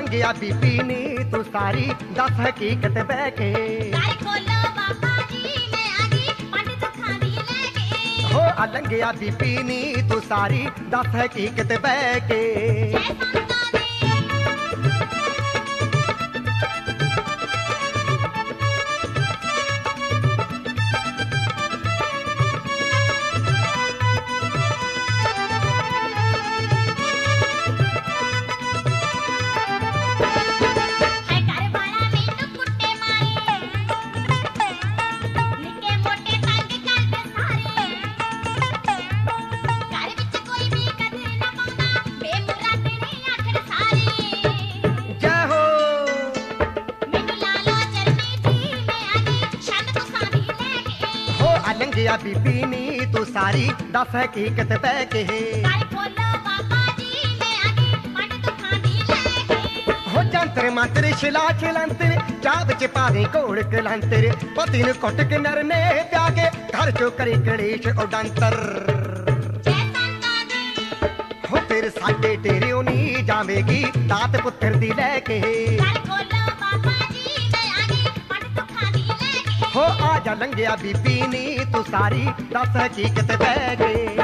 ਲੰਘਿਆ ਬੀਬੀ ਨੀ ਤੂੰ ਸਾਰੀ ਦੱਸ ਹਕੀਕਤ ਬਹਿ ਕੇ ਦਰ ਖੋਲੋ ਬਾਬਾ ਜੀ ਮੈਂ ਆ ਗਈ ਪੰਡ ਦੁੱਖਾਂ ਦੀ ਲੈ ਕੇ ਹੋ ਆ ਲੰਘਿਆ ਬੀਬੀ ਨੀ ਤੂੰ ਸਾਰੀ ਦੱਸ ਹਕੀਕਤ ਬਹਿ ਕੇ ਜੈ ਸੰਤਾਂ ਦੀ ਲੰਘਿਆ ਬੀਬੀ ਨੀ ਤੂੰ ਸਾਰੀ ਦੱਸ ਹਕੀਕਤ ਬਹਿ ਕੇ ਦਰ ਖੋਲੋ ਬਾਬਾ ਜੀ ਮੈਂ ਆ ਗਈ ਪੰਡ ਦੁੱਖਾਂ ਦੀ ਲੈ ਕੇ ਹੋ ਜੰਤਰ ਮੰਤਰ ਛਿਲਾ ਛਿਲੰਤਰ ਚਾਹ ਵਿੱਚ ਪਾਣੀ ਘੋਲ ਕਲੰਤਰ ਪਤੀ ਨੂੰ ਕੁੱਟ ਕੇ ਨਰਨੇ ਪਿਆ ਕੇ ਘਰ ਚੋਂ ਕਰੀ ਕਲੇਸ਼ ਉਡੰਤਰ ਜੈ ਸੰਤਾਂ ਦੀ ਹੋ ਫਿਰ ਸਾਡੇ ਡੇਰਿਓ ਨੀ ਜਾਵੇਗੀ ਦਾਤ ਪੁੱਤਰ ਦੀ ਲੈ ਕੇ ਦਰ ਖੋਲੋ ਬਾਬਾ ਜੀ ਮੈਂ ਆ ਗਈ ਪੰਡ ਦੁੱਖਾਂ ਦੀ ਲੈ ਕੇ ਹੋ ਆ ਜਾ ਲੰਘਿਆ ਬੀਬੀ ਨੀ ਤੂੰ ਸਾਰੀ ਦੱਸ ਹਕੀਕਤ ਬਹਿ ਕੇ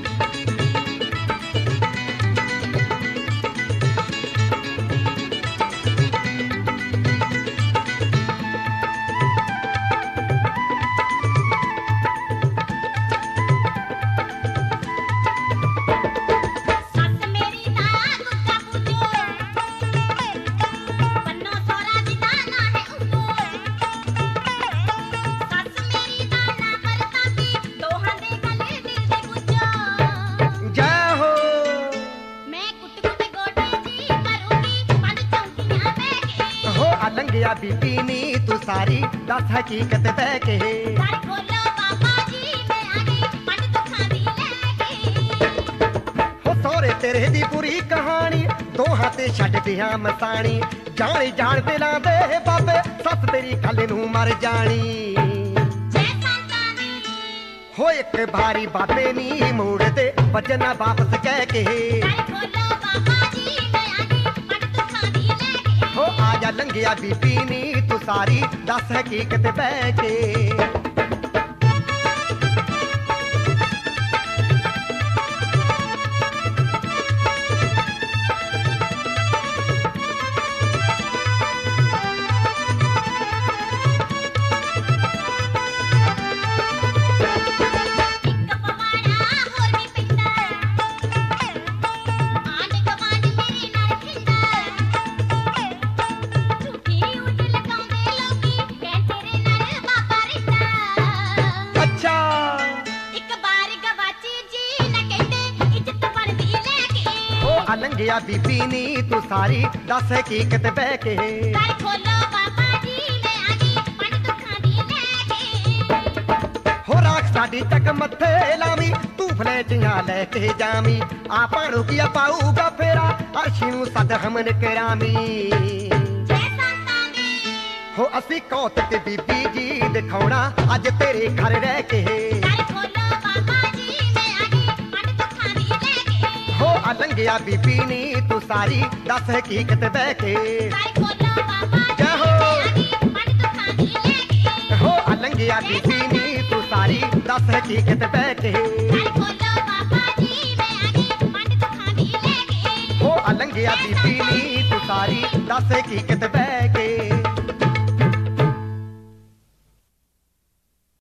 ਲੰਘਿਆ ਬੀਬੀ ਨੀ ਤੂੰ ਸਾਰੀ ਦੱਸ ਹਕੀਕਤ ਬਹਿ ਕੇ ਦਰ ਖੋਲੋ ਬਾਬਾ ਜੀ ਮੈਂ ਆ ਗਈ ਪੰਡ ਦੁੱਖਾਂ ਦੀ ਲੈ ਕੇ ਹੋ ਸੋਹਰੇ ਤੇਰੇ ਦੀ ਪੂਰੀ ਕਹਾਣੀ ਦੋਹਾਂ ਤੇ ਛੱਡ ਦਿਆਂ ਮਸਾਣੀ ਜਾਣੀ ਜਾਣ ਦਿਲਾਂ ਦੇ ਬਾਬੇ ਸੱਸ ਤੇਰੀ ਕੱਲ ਨੂੰ ਮਰ ਜਾਣੀ ਜੈ ਸੰਤਾਂ ਦੀ ਹੋ ਇੱਕ ਭਾਰੀ ਬਾਬੇ ਨੀ ਮੋੜਦੇ ਵਜਨਾ ਵਾਪਸ ਕਹਿ ਕੇ ਦਰ ਖੋਲੋ ਬਾਬਾ ਜੀ ਮੈਂ ਆ ਗਈ ਪੰਡ ਦੁੱਖਾਂ ਦੀ ਲੈ ਕੇ ਹੋ ਆ ਜਾ ਲੰਘਿਆ ਬੀਬੀ ਨੀ ਤੂੰ ਸਾਰੀ ਦੱਸ ਹਕੀਕਤ ਬਹਿ ਕੇ ਲੰਘਿਆ ਬੀਬੀ ਨੀ ਤੂੰ ਸਾਰੀ ਦੱਸ ਹਕੀਕਤ ਬਹਿ ਕੇ ਦਰ ਖੋਲੋ ਬਾਬਾ ਜੀ ਮੈਂ ਆ ਗਈ ਪੰਡ ਦੁੱਖਾਂ ਦੀ ਲੈ ਕੇ ਹੋ ਰਾਖ ਸਾਡੀ ਤੱਕ ਮੱਥੇ ਲਾਵੀਂ ਤੂੰ ਫਲੇਟੀਆਂ ਲੈ ਕੇ ਜਾਵੀਂ ਆਪਾਂ ਨੂੰ ਕੀ ਪਾਊਗਾ ਫੇਰਾ ਅਰਸ਼ੀ ਨੂੰ ਸਦ ਹਮਨ ਕਰਾਵੀਂ ਜੈ ਸੰਤਾਂ ਦੀ ਹੋ ਅਸੀਂ ਕੌਤਕ ਬੀਬੀ ਜੀ ਦਿਖਾਉਣਾ ਅੱਜ ਤੇਰੇ ਘਰ ਰਹਿ ਕੇ ਦਰ ਖੋਲੋ ਬਾਬਾ ਜੀ ਮੈਂ ਆ ਗਈ ਪੰਡ ਦੁੱਖਾਂ ਦੀ ਲੈ ਕੇ ਹੋ ਆ ਲੰਘਿਆ ਬੀਬੀ ਨੀ ਤੂੰ ਸਾਰੀ ਦੱਸ ਹਕੀਕਤ ਬਹਿ ਕੇ ਦਰ ਖੋਲੋ ਬਾਬਾ ਜੀ ਮੈਂ ਆ ਗਈ ਪੰਡ ਦੁੱਖਾਂ ਦੀ ਲੈ ਕੇ ਹੋ ਆ ਲੰਘਿਆ ਬੀਬੀ ਨੀ ਤੂੰ ਸਾਰੀ ਦੱਸ ਹਕੀਕਤ ਬਹਿ ਕੇ ਦਰ ਖੋਲੋ ਬਾਬਾ ਜੀ ਮੈਂ ਆ ਗਈ ਪੰਡ ਦੁੱਖਾਂ ਦੀ ਲੈ ਕੇ ਹੋ ਆ ਲੰਘਿਆ ਬੀਬੀ ਨੀ ਤੂੰ ਸਾਰੀ ਦੱਸ ਹਕੀਕਤ ਬਹਿ ਕੇ